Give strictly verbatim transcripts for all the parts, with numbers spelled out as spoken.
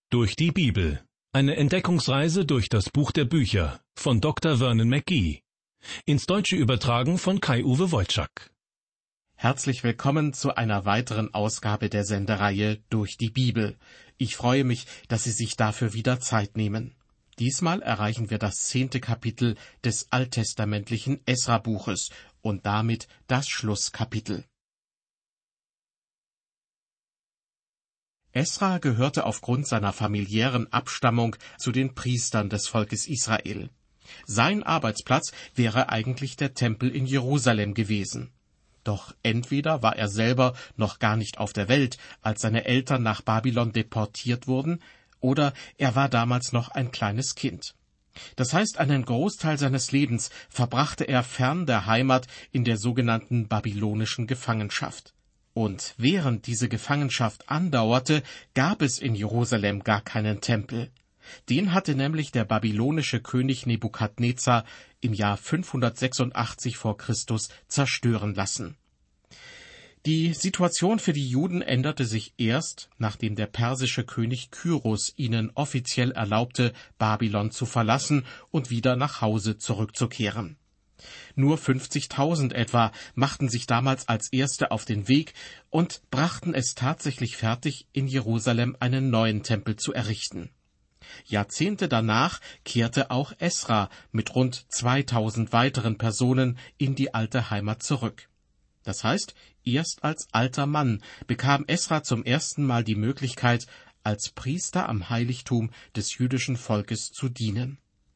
Durch die Bibel. Eine Entdeckungsreise durch das Buch der Bücher von Doktor Vernon McGee. Ins Deutsche übertragen von Kai-Uwe Wojczak. Herzlich willkommen zu einer weiteren Ausgabe der Sendereihe Durch die Bibel. Ich freue mich, dass Sie sich dafür wieder Zeit nehmen. Diesmal erreichen wir das zehnte Kapitel des alttestamentlichen Esra-Buches und damit das Schlusskapitel. Esra gehörte aufgrund seiner familiären Abstammung zu den Priestern des Volkes Israel. Sein Arbeitsplatz wäre eigentlich der Tempel in Jerusalem gewesen. Doch entweder war er selber noch gar nicht auf der Welt, als seine Eltern nach Babylon deportiert wurden, oder er war damals noch ein kleines Kind. Das heißt, einen Großteil seines Lebens verbrachte er fern der Heimat in der sogenannten babylonischen Gefangenschaft. Und während diese Gefangenschaft andauerte, gab es in Jerusalem gar keinen Tempel. Den hatte nämlich der babylonische König Nebukadnezar im Jahr fünfhundertsechsundachtzig vor Christus zerstören lassen. Die Situation für die Juden änderte sich erst, nachdem der persische König Kyros ihnen offiziell erlaubte, Babylon zu verlassen und wieder nach Hause zurückzukehren. Nur fünfzigtausend etwa machten sich damals als Erste auf den Weg und brachten es tatsächlich fertig, in Jerusalem einen neuen Tempel zu errichten. Jahrzehnte danach kehrte auch Esra mit rund zweitausend weiteren Personen in die alte Heimat zurück. Das heißt, erst als alter Mann bekam Esra zum ersten Mal die Möglichkeit, als Priester am Heiligtum des jüdischen Volkes zu dienen.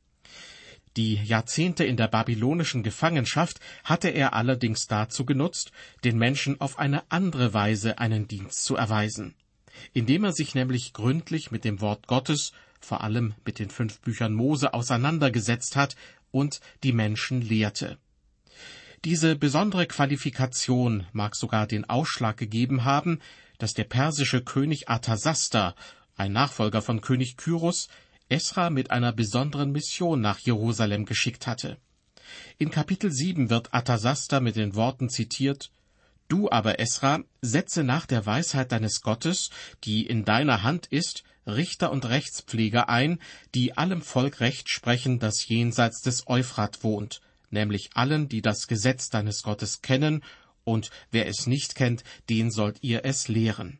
Die Jahrzehnte in der babylonischen Gefangenschaft hatte er allerdings dazu genutzt, den Menschen auf eine andere Weise einen Dienst zu erweisen, indem er sich nämlich gründlich mit dem Wort Gottes, vor allem mit den fünf Büchern Mose, auseinandergesetzt hat und die Menschen lehrte. Diese besondere Qualifikation mag sogar den Ausschlag gegeben haben, dass der persische König Arthasasta, ein Nachfolger von König Kyros, Esra mit einer besonderen Mission nach Jerusalem geschickt hatte. In Kapitel sieben wird Arthasasta mit den Worten zitiert: »Du aber, Esra, setze nach der Weisheit deines Gottes, die in deiner Hand ist, Richter und Rechtspfleger ein, die allem Volk Recht sprechen, das jenseits des Euphrat wohnt, nämlich allen, die das Gesetz deines Gottes kennen, und wer es nicht kennt, den sollt ihr es lehren.«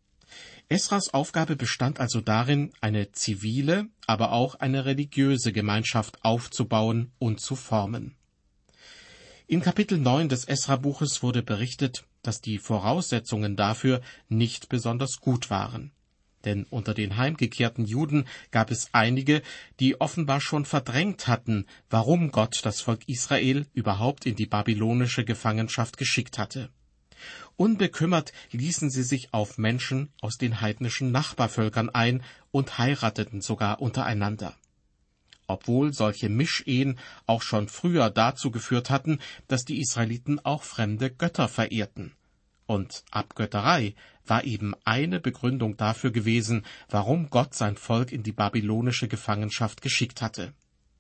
Esras Aufgabe bestand also darin, eine zivile, aber auch eine religiöse Gemeinschaft aufzubauen und zu formen. In Kapitel neun des Esra-Buches wurde berichtet, dass die Voraussetzungen dafür nicht besonders gut waren. Denn unter den heimgekehrten Juden gab es einige, die offenbar schon verdrängt hatten, warum Gott das Volk Israel überhaupt in die babylonische Gefangenschaft geschickt hatte. Unbekümmert ließen sie sich auf Menschen aus den heidnischen Nachbarvölkern ein und heirateten sogar untereinander. Obwohl solche Mischehen auch schon früher dazu geführt hatten, dass die Israeliten auch fremde Götter verehrten. Und Abgötterei war eben eine Begründung dafür gewesen, warum Gott sein Volk in die babylonische Gefangenschaft geschickt hatte.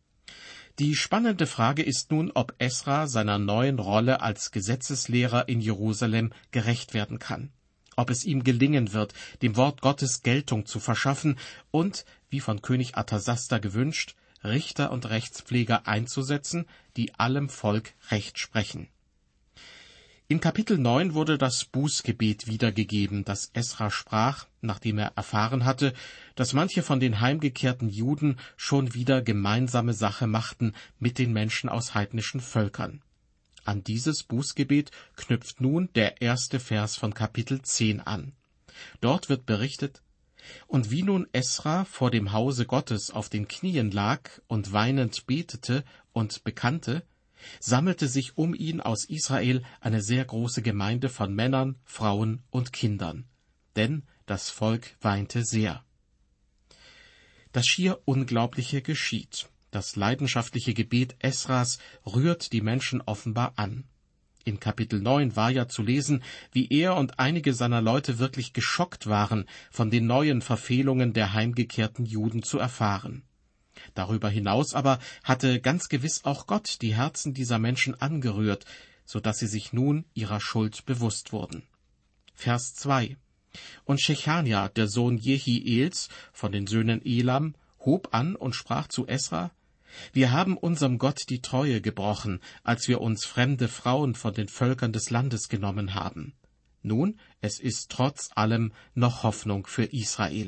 Die spannende Frage ist nun, ob Esra seiner neuen Rolle als Gesetzeslehrer in Jerusalem gerecht werden kann, ob es ihm gelingen wird, dem Wort Gottes Geltung zu verschaffen und, wie von König Arthasasta gewünscht, Richter und Rechtspfleger einzusetzen, die allem Volk Recht sprechen. In Kapitel neun wurde das Bußgebet wiedergegeben, das Esra sprach, nachdem er erfahren hatte, dass manche von den heimgekehrten Juden schon wieder gemeinsame Sache machten mit den Menschen aus heidnischen Völkern. An dieses Bußgebet knüpft nun der erste Vers von Kapitel zehn an. Dort wird berichtet: »Und wie nun Esra vor dem Hause Gottes auf den Knien lag und weinend betete und bekannte, sammelte sich um ihn aus Israel eine sehr große Gemeinde von Männern, Frauen und Kindern, denn das Volk weinte sehr.« Das schier Unglaubliche geschieht. Das leidenschaftliche Gebet Esras rührt die Menschen offenbar an. In Kapitel neun war ja zu lesen, wie er und einige seiner Leute wirklich geschockt waren, von den neuen Verfehlungen der heimgekehrten Juden zu erfahren. Darüber hinaus aber hatte ganz gewiss auch Gott die Herzen dieser Menschen angerührt, so dass sie sich nun ihrer Schuld bewusst wurden. Vers zwei: Und Schechania, der Sohn Jehiels von den Söhnen Elam, hob an und sprach zu Esra: Wir haben unserem Gott die Treue gebrochen, als wir uns fremde Frauen von den Völkern des Landes genommen haben. Nun, es ist trotz allem noch Hoffnung für Israel.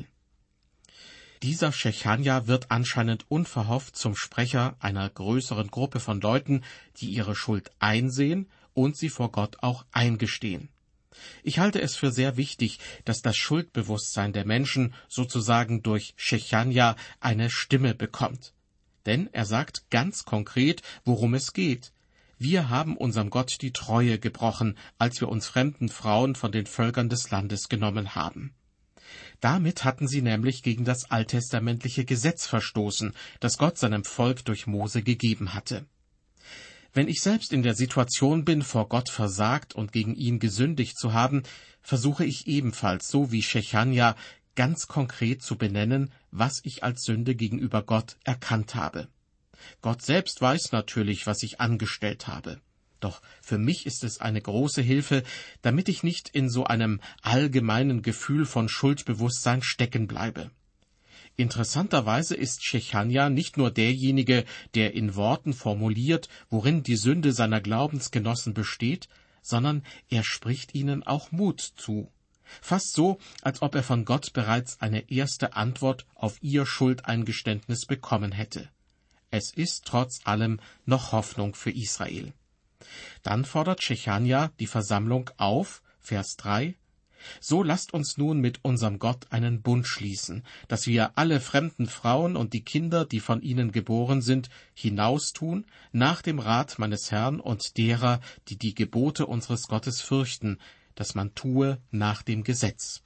Dieser Schechania wird anscheinend unverhofft zum Sprecher einer größeren Gruppe von Leuten, die ihre Schuld einsehen und sie vor Gott auch eingestehen. Ich halte es für sehr wichtig, dass das Schuldbewusstsein der Menschen sozusagen durch Schechania eine Stimme bekommt. Denn er sagt ganz konkret, worum es geht. Wir haben unserem Gott die Treue gebrochen, als wir uns fremden Frauen von den Völkern des Landes genommen haben. Damit hatten sie nämlich gegen das alttestamentliche Gesetz verstoßen, das Gott seinem Volk durch Mose gegeben hatte. Wenn ich selbst in der Situation bin, vor Gott versagt und gegen ihn gesündigt zu haben, versuche ich ebenfalls, so wie Schechania, ganz konkret zu benennen, was ich als Sünde gegenüber Gott erkannt habe. Gott selbst weiß natürlich, was ich angestellt habe. Doch für mich ist es eine große Hilfe, damit ich nicht in so einem allgemeinen Gefühl von Schuldbewusstsein stecken bleibe. Interessanterweise ist Schechania nicht nur derjenige, der in Worten formuliert, worin die Sünde seiner Glaubensgenossen besteht, sondern er spricht ihnen auch Mut zu. Fast so, als ob er von Gott bereits eine erste Antwort auf ihr Schuldeingeständnis bekommen hätte. Es ist trotz allem noch Hoffnung für Israel. Dann fordert Schechania die Versammlung auf, Vers drei, So lasst uns nun mit unserem Gott einen Bund schließen, dass wir alle fremden Frauen und die Kinder, die von ihnen geboren sind, hinaustun, nach dem Rat meines Herrn und derer, die die Gebote unseres Gottes fürchten, dass man tue nach dem Gesetz.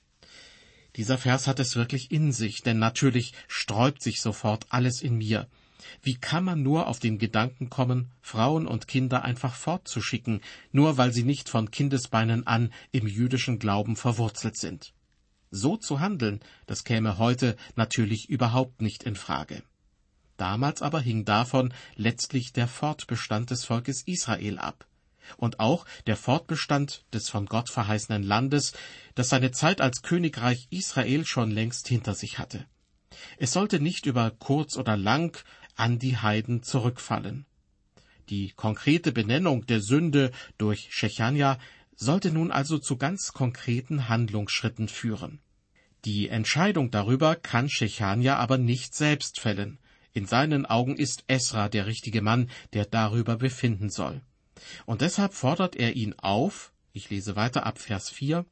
Dieser Vers hat es wirklich in sich, denn natürlich sträubt sich sofort alles in mir. Wie kann man nur auf den Gedanken kommen, Frauen und Kinder einfach fortzuschicken, nur weil sie nicht von Kindesbeinen an im jüdischen Glauben verwurzelt sind? So zu handeln, das käme heute natürlich überhaupt nicht in Frage. Damals aber hing davon letztlich der Fortbestand des Volkes Israel ab. Und auch der Fortbestand des von Gott verheißenen Landes, das seine Zeit als Königreich Israel schon längst hinter sich hatte. Es sollte nicht über kurz oder lang an die Heiden zurückfallen. Die konkrete Benennung der Sünde durch Schechania sollte nun also zu ganz konkreten Handlungsschritten führen. Die Entscheidung darüber kann Schechania aber nicht selbst fällen. In seinen Augen ist Esra der richtige Mann, der darüber befinden soll. Und deshalb fordert er ihn auf, ich lese weiter ab Vers vier,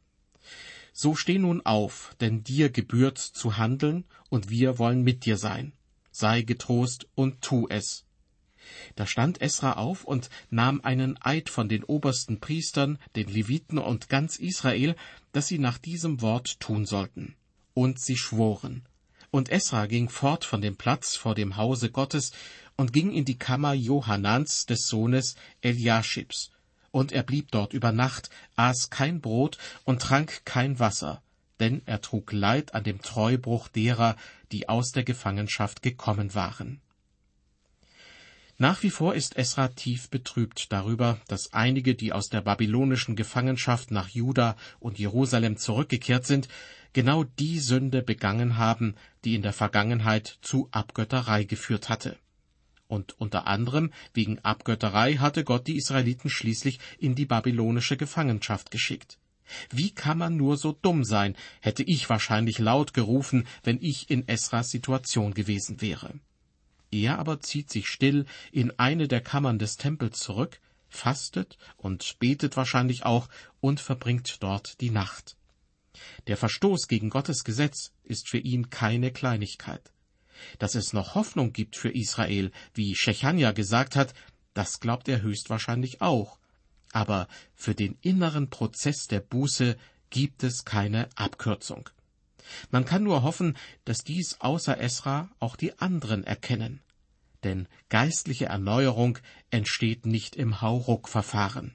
So steh nun auf, denn dir gebührt zu handeln, und wir wollen mit dir sein. Sei getrost und tu es. Da stand Esra auf und nahm einen Eid von den obersten Priestern, den Leviten und ganz Israel, dass sie nach diesem Wort tun sollten. Und sie schworen. Und Esra ging fort von dem Platz vor dem Hause Gottes und ging in die Kammer Johanans, des Sohnes Eliaschibs. Und er blieb dort über Nacht, aß kein Brot und trank kein Wasser, denn er trug Leid an dem Treubruch derer, die aus der Gefangenschaft gekommen waren. Nach wie vor ist Esra tief betrübt darüber, dass einige, die aus der babylonischen Gefangenschaft nach Juda und Jerusalem zurückgekehrt sind, genau die Sünde begangen haben, die in der Vergangenheit zu Abgötterei geführt hatte. Und unter anderem wegen Abgötterei hatte Gott die Israeliten schließlich in die babylonische Gefangenschaft geschickt. Wie kann man nur so dumm sein, hätte ich wahrscheinlich laut gerufen, wenn ich in Esras Situation gewesen wäre. Er aber zieht sich still in eine der Kammern des Tempels zurück, fastet und betet wahrscheinlich auch und verbringt dort die Nacht. Der Verstoß gegen Gottes Gesetz ist für ihn keine Kleinigkeit. Dass es noch Hoffnung gibt für Israel, wie Schechania gesagt hat, das glaubt er höchstwahrscheinlich auch. Aber für den inneren Prozess der Buße gibt es keine Abkürzung. Man kann nur hoffen, dass dies außer Esra auch die anderen erkennen. Denn geistliche Erneuerung entsteht nicht im Hauruck-Verfahren.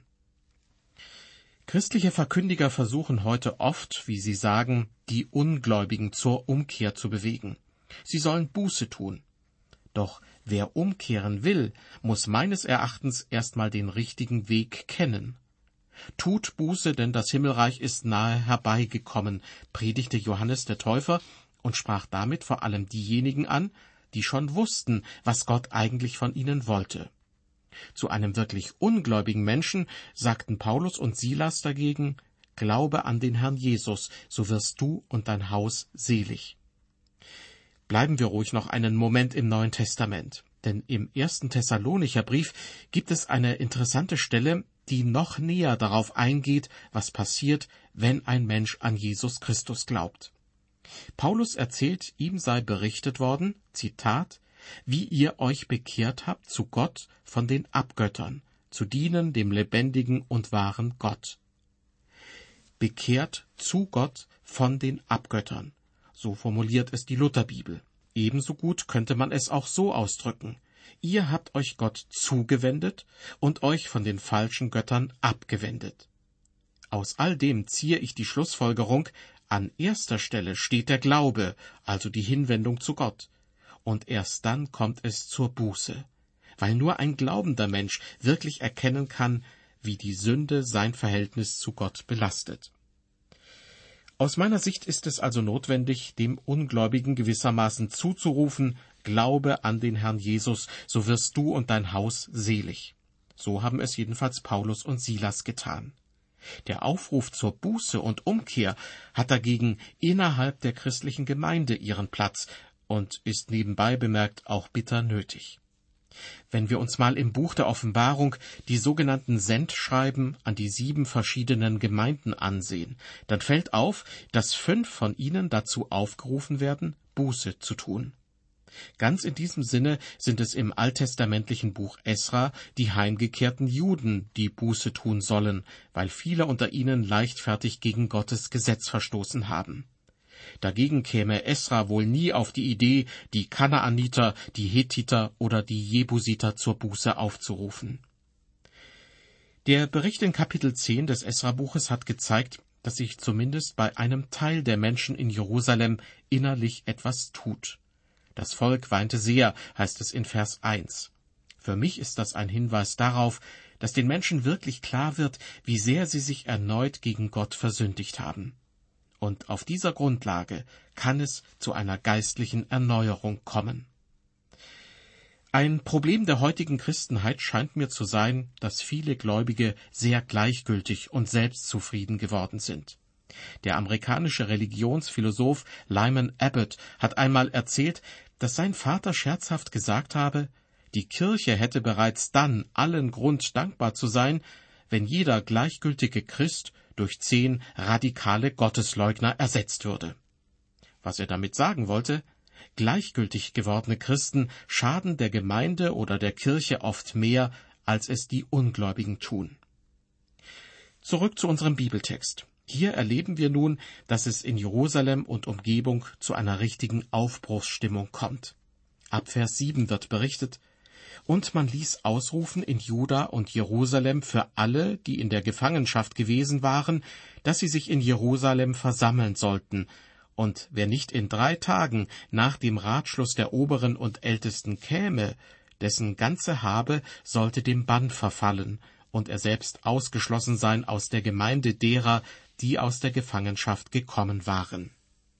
Christliche Verkündiger versuchen heute oft, wie sie sagen, die Ungläubigen zur Umkehr zu bewegen. Sie sollen Buße tun. Doch wer umkehren will, muss meines Erachtens erstmal den richtigen Weg kennen. Tut Buße, denn das Himmelreich ist nahe herbeigekommen, predigte Johannes der Täufer und sprach damit vor allem diejenigen an, die schon wussten, was Gott eigentlich von ihnen wollte. Zu einem wirklich ungläubigen Menschen sagten Paulus und Silas dagegen: Glaube an den Herrn Jesus, so wirst du und dein Haus selig. Bleiben wir ruhig noch einen Moment im Neuen Testament, denn im ersten Thessalonicher Brief gibt es eine interessante Stelle, die noch näher darauf eingeht, was passiert, wenn ein Mensch an Jesus Christus glaubt. Paulus erzählt, ihm sei berichtet worden, Zitat, wie ihr euch bekehrt habt zu Gott von den Abgöttern, zu dienen dem lebendigen und wahren Gott. Bekehrt zu Gott von den Abgöttern. So formuliert es die Lutherbibel. Ebenso gut könnte man es auch so ausdrücken: Ihr habt euch Gott zugewendet und euch von den falschen Göttern abgewendet. Aus all dem ziehe ich die Schlussfolgerung: An erster Stelle steht der Glaube, also die Hinwendung zu Gott. Und erst dann kommt es zur Buße, weil nur ein glaubender Mensch wirklich erkennen kann, wie die Sünde sein Verhältnis zu Gott belastet. Aus meiner Sicht ist es also notwendig, dem Ungläubigen gewissermaßen zuzurufen: Glaube an den Herrn Jesus, so wirst du und dein Haus selig. So haben es jedenfalls Paulus und Silas getan. Der Aufruf zur Buße und Umkehr hat dagegen innerhalb der christlichen Gemeinde ihren Platz und ist nebenbei bemerkt auch bitter nötig. Wenn wir uns mal im Buch der Offenbarung die sogenannten Sendschreiben an die sieben verschiedenen Gemeinden ansehen, dann fällt auf, dass fünf von ihnen dazu aufgerufen werden, Buße zu tun. Ganz in diesem Sinne sind es im alttestamentlichen Buch Esra die heimgekehrten Juden, die Buße tun sollen, weil viele unter ihnen leichtfertig gegen Gottes Gesetz verstoßen haben. Dagegen käme Esra wohl nie auf die Idee, die Kanaaniter, die Hethiter oder die Jebusiter zur Buße aufzurufen. Der Bericht in Kapitel zehn des Esra-Buches hat gezeigt, dass sich zumindest bei einem Teil der Menschen in Jerusalem innerlich etwas tut. Das Volk weinte sehr, heißt es in Vers eins. Für mich ist das ein Hinweis darauf, dass den Menschen wirklich klar wird, wie sehr sie sich erneut gegen Gott versündigt haben. Und auf dieser Grundlage kann es zu einer geistlichen Erneuerung kommen. Ein Problem der heutigen Christenheit scheint mir zu sein, dass viele Gläubige sehr gleichgültig und selbstzufrieden geworden sind. Der amerikanische Religionsphilosoph Lyman Abbott hat einmal erzählt, dass sein Vater scherzhaft gesagt habe, die Kirche hätte bereits dann allen Grund, dankbar zu sein, wenn jeder gleichgültige Christ durch zehn radikale Gottesleugner ersetzt würde. Was er damit sagen wollte: Gleichgültig gewordene Christen schaden der Gemeinde oder der Kirche oft mehr, als es die Ungläubigen tun. Zurück zu unserem Bibeltext. Hier erleben wir nun, dass es in Jerusalem und Umgebung zu einer richtigen Aufbruchsstimmung kommt. Ab Vers sieben wird berichtet: Und man ließ ausrufen in Juda und Jerusalem für alle, die in der Gefangenschaft gewesen waren, dass sie sich in Jerusalem versammeln sollten, und wer nicht in drei Tagen nach dem Ratschluss der Oberen und Ältesten käme, dessen ganze Habe sollte dem Bann verfallen, und er selbst ausgeschlossen sein aus der Gemeinde derer, die aus der Gefangenschaft gekommen waren.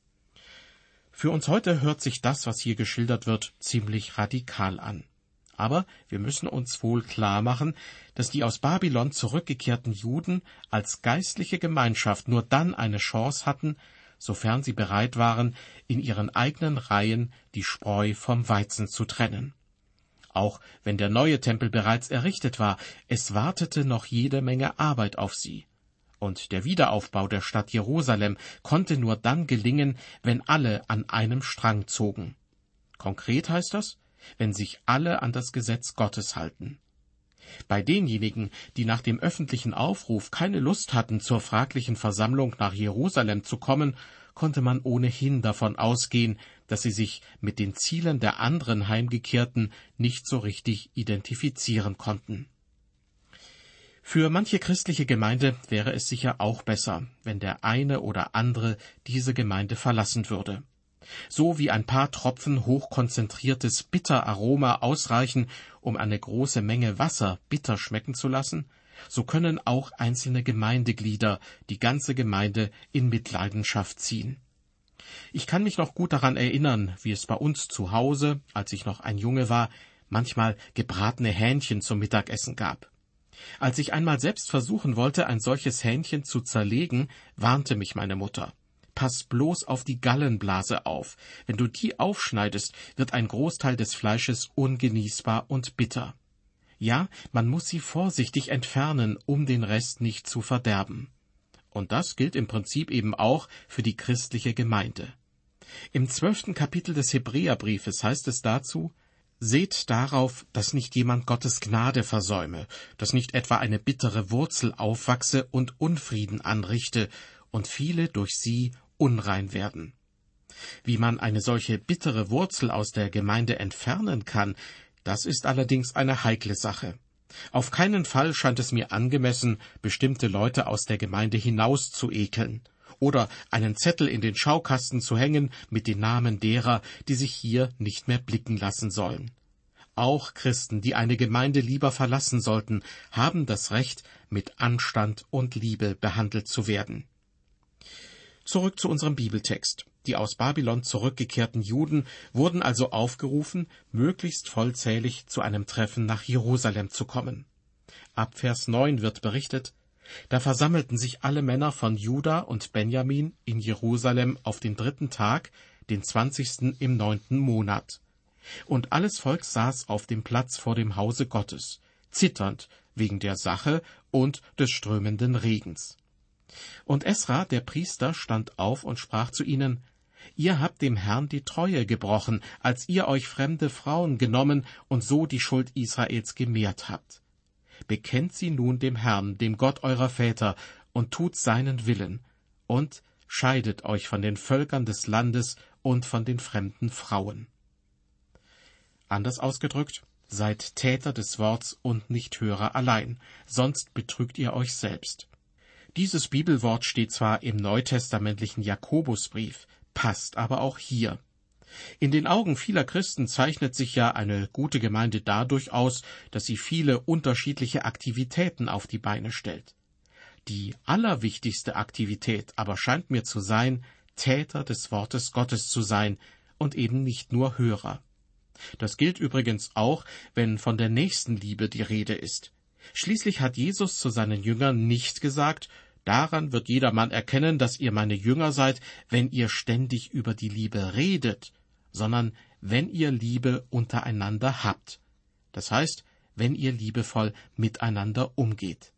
Für uns heute hört sich das, was hier geschildert wird, ziemlich radikal an. Aber wir müssen uns wohl klar machen, dass die aus Babylon zurückgekehrten Juden als geistliche Gemeinschaft nur dann eine Chance hatten, sofern sie bereit waren, in ihren eigenen Reihen die Spreu vom Weizen zu trennen. Auch wenn der neue Tempel bereits errichtet war, es wartete noch jede Menge Arbeit auf sie. Und der Wiederaufbau der Stadt Jerusalem konnte nur dann gelingen, wenn alle an einem Strang zogen. Konkret heißt das, wenn sich alle an das Gesetz Gottes halten. Bei denjenigen, die nach dem öffentlichen Aufruf keine Lust hatten, zur fraglichen Versammlung nach Jerusalem zu kommen, konnte man ohnehin davon ausgehen, dass sie sich mit den Zielen der anderen Heimgekehrten nicht so richtig identifizieren konnten. Für manche christliche Gemeinde wäre es sicher auch besser, wenn der eine oder andere diese Gemeinde verlassen würde. So wie ein paar Tropfen hochkonzentriertes Bitteraroma ausreichen, um eine große Menge Wasser bitter schmecken zu lassen, So können auch einzelne Gemeindeglieder die ganze Gemeinde in Mitleidenschaft ziehen. Ich kann mich noch gut daran erinnern, wie es bei uns zu Hause, als ich noch ein Junge war, manchmal gebratene Hähnchen zum Mittagessen gab. Als ich einmal selbst versuchen wollte, ein solches Hähnchen zu zerlegen, warnte mich meine Mutter. Pass bloß auf die Gallenblase auf. Wenn du die aufschneidest, wird ein Großteil des Fleisches ungenießbar und bitter. Ja, man muss sie vorsichtig entfernen, um den Rest nicht zu verderben. Und das gilt im Prinzip eben auch für die christliche Gemeinde. Im zwölften Kapitel des Hebräerbriefes heißt es dazu: Seht darauf, dass nicht jemand Gottes Gnade versäume, dass nicht etwa eine bittere Wurzel aufwachse und Unfrieden anrichte und viele durch sie unrein werden. Wie man eine solche bittere Wurzel aus der Gemeinde entfernen kann, das ist allerdings eine heikle Sache. Auf keinen Fall scheint es mir angemessen, bestimmte Leute aus der Gemeinde hinaus zu ekeln oder einen Zettel in den Schaukasten zu hängen mit den Namen derer, die sich hier nicht mehr blicken lassen sollen. Auch Christen, die eine Gemeinde lieber verlassen sollten, haben das Recht, mit Anstand und Liebe behandelt zu werden. Zurück zu unserem Bibeltext. Die aus Babylon zurückgekehrten Juden wurden also aufgerufen, möglichst vollzählig zu einem Treffen nach Jerusalem zu kommen. Ab Vers neun wird berichtet: Da versammelten sich alle Männer von Juda und Benjamin in Jerusalem auf den dritten Tag, den zwanzigsten im neunten Monat. Und alles Volk saß auf dem Platz vor dem Hause Gottes, zitternd wegen der Sache und des strömenden Regens. Und Esra, der Priester, stand auf und sprach zu ihnen: Ihr habt dem Herrn die Treue gebrochen, als ihr euch fremde Frauen genommen und so die Schuld Israels gemehrt habt. Bekennt sie nun dem Herrn, dem Gott eurer Väter, und tut seinen Willen, und scheidet euch von den Völkern des Landes und von den fremden Frauen. Anders ausgedrückt: Seid Täter des Worts und nicht Hörer allein, sonst betrügt ihr euch selbst. Dieses Bibelwort steht zwar im neutestamentlichen Jakobusbrief, passt aber auch hier. In den Augen vieler Christen zeichnet sich ja eine gute Gemeinde dadurch aus, dass sie viele unterschiedliche Aktivitäten auf die Beine stellt. Die allerwichtigste Aktivität aber scheint mir zu sein, Täter des Wortes Gottes zu sein und eben nicht nur Hörer. Das gilt übrigens auch, wenn von der Nächstenliebe die Rede ist. Schließlich hat Jesus zu seinen Jüngern nicht gesagt: Daran wird jedermann erkennen, dass ihr meine Jünger seid, wenn ihr ständig über die Liebe redet, sondern wenn ihr Liebe untereinander habt. Das heißt, wenn ihr liebevoll miteinander umgeht.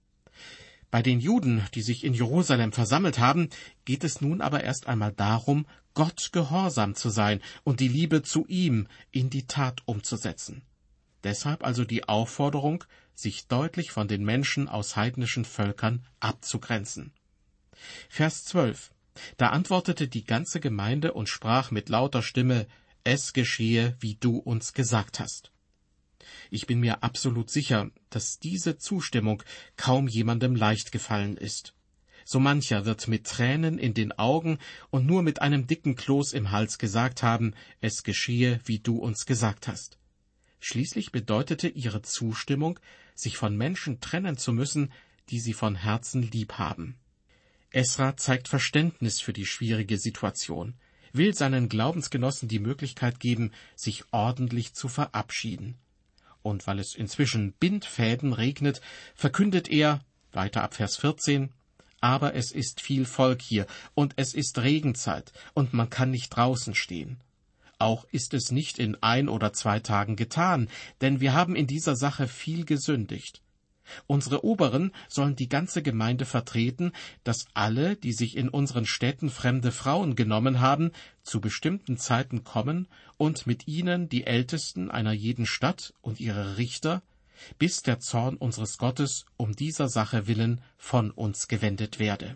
Bei den Juden, die sich in Jerusalem versammelt haben, geht es nun aber erst einmal darum, Gott gehorsam zu sein und die Liebe zu ihm in die Tat umzusetzen. Deshalb also die Aufforderung, sich deutlich von den Menschen aus heidnischen Völkern abzugrenzen. Vers zwölf. Da antwortete die ganze Gemeinde und sprach mit lauter Stimme: Es geschehe, wie du uns gesagt hast. Ich bin mir absolut sicher, dass diese Zustimmung kaum jemandem leicht gefallen ist. So mancher wird mit Tränen in den Augen und nur mit einem dicken Kloß im Hals gesagt haben: Es geschehe, wie du uns gesagt hast. Schließlich bedeutete ihre Zustimmung, sich von Menschen trennen zu müssen, die sie von Herzen lieb haben. Esra zeigt Verständnis für die schwierige Situation, will seinen Glaubensgenossen die Möglichkeit geben, sich ordentlich zu verabschieden. Und weil es inzwischen Bindfäden regnet, verkündet er, weiter ab Vers vierzehn, aber es ist viel Volk hier, und es ist Regenzeit, und man kann nicht draußen stehen. Auch ist es nicht in ein oder zwei Tagen getan, denn wir haben in dieser Sache viel gesündigt. Unsere Oberen sollen die ganze Gemeinde vertreten, dass alle, die sich in unseren Städten fremde Frauen genommen haben, zu bestimmten Zeiten kommen und mit ihnen die Ältesten einer jeden Stadt und ihre Richter, bis der Zorn unseres Gottes um dieser Sache willen von uns gewendet werde.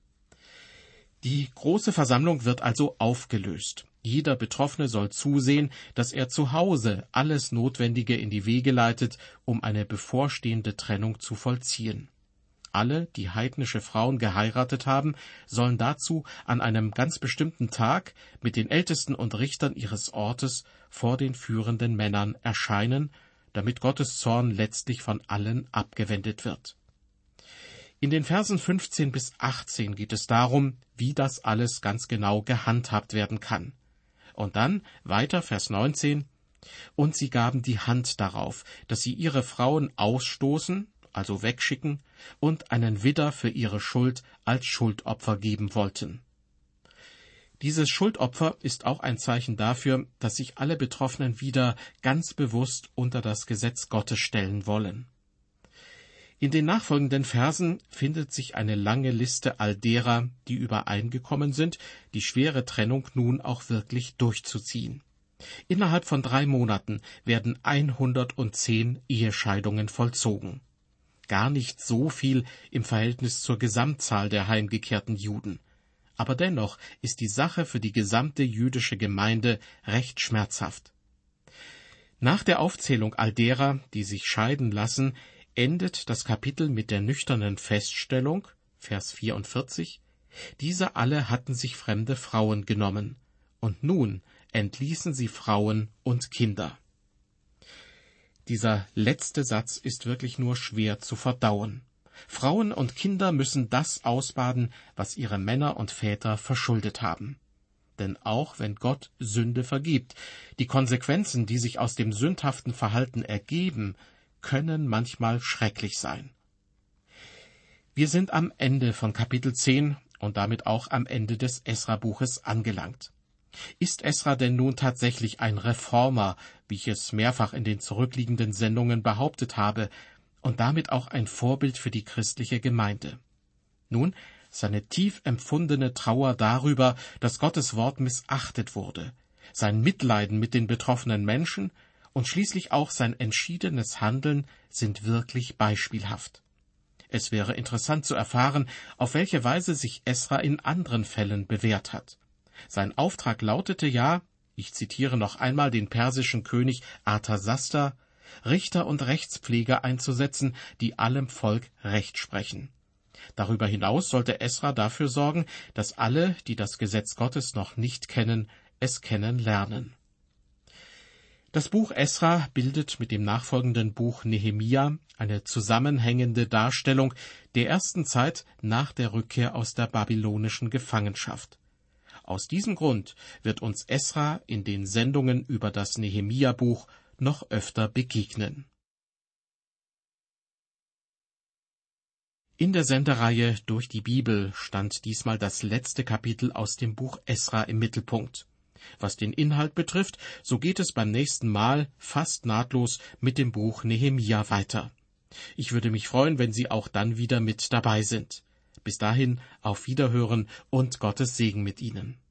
Die große Versammlung wird also aufgelöst. Jeder Betroffene soll zusehen, dass er zu Hause alles Notwendige in die Wege leitet, um eine bevorstehende Trennung zu vollziehen. Alle, die heidnische Frauen geheiratet haben, sollen dazu an einem ganz bestimmten Tag mit den Ältesten und Richtern ihres Ortes vor den führenden Männern erscheinen, damit Gottes Zorn letztlich von allen abgewendet wird. In den Versen fünfzehn bis achtzehn geht es darum, wie das alles ganz genau gehandhabt werden kann. Und dann weiter Vers neunzehn: Und sie gaben die Hand darauf, dass sie ihre Frauen ausstoßen, also wegschicken, und einen Widder für ihre Schuld als Schuldopfer geben wollten. Dieses Schuldopfer ist auch ein Zeichen dafür, dass sich alle Betroffenen wieder ganz bewusst unter das Gesetz Gottes stellen wollen. In den nachfolgenden Versen findet sich eine lange Liste all derer, die übereingekommen sind, die schwere Trennung nun auch wirklich durchzuziehen. Innerhalb von drei Monaten werden hundertzehn Ehescheidungen vollzogen. Gar nicht so viel im Verhältnis zur Gesamtzahl der heimgekehrten Juden. Aber dennoch ist die Sache für die gesamte jüdische Gemeinde recht schmerzhaft. Nach der Aufzählung all derer, die sich scheiden lassen, endet das Kapitel mit der nüchternen Feststellung, Vers vierundvierzig, diese alle hatten sich fremde Frauen genommen, und nun entließen sie Frauen und Kinder. Dieser letzte Satz ist wirklich nur schwer zu verdauen. Frauen und Kinder müssen das ausbaden, was ihre Männer und Väter verschuldet haben. Denn auch wenn Gott Sünde vergibt, die Konsequenzen, die sich aus dem sündhaften Verhalten ergeben, können manchmal schrecklich sein. Wir sind am Ende von Kapitel zehn und damit auch am Ende des Esra-Buches angelangt. Ist Esra denn nun tatsächlich ein Reformer, wie ich es mehrfach in den zurückliegenden Sendungen behauptet habe, und damit auch ein Vorbild für die christliche Gemeinde? Nun, seine tief empfundene Trauer darüber, dass Gottes Wort missachtet wurde, sein Mitleiden mit den betroffenen Menschen und schließlich auch sein entschiedenes Handeln sind wirklich beispielhaft. Es wäre interessant zu erfahren, auf welche Weise sich Esra in anderen Fällen bewährt hat. Sein Auftrag lautete ja, ich zitiere noch einmal den persischen König Arthasasta, Richter und Rechtspfleger einzusetzen, die allem Volk Recht sprechen. Darüber hinaus sollte Esra dafür sorgen, dass alle, die das Gesetz Gottes noch nicht kennen, es kennenlernen. Das Buch Esra bildet mit dem nachfolgenden Buch Nehemia eine zusammenhängende Darstellung der ersten Zeit nach der Rückkehr aus der babylonischen Gefangenschaft. Aus diesem Grund wird uns Esra in den Sendungen über das Nehemia-Buch noch öfter begegnen. In der Sendereihe Durch die Bibel stand diesmal das letzte Kapitel aus dem Buch Esra im Mittelpunkt. Was den Inhalt betrifft, so geht es beim nächsten Mal fast nahtlos mit dem Buch Nehemia weiter. Ich würde mich freuen, wenn Sie auch dann wieder mit dabei sind. Bis dahin auf Wiederhören und Gottes Segen mit Ihnen.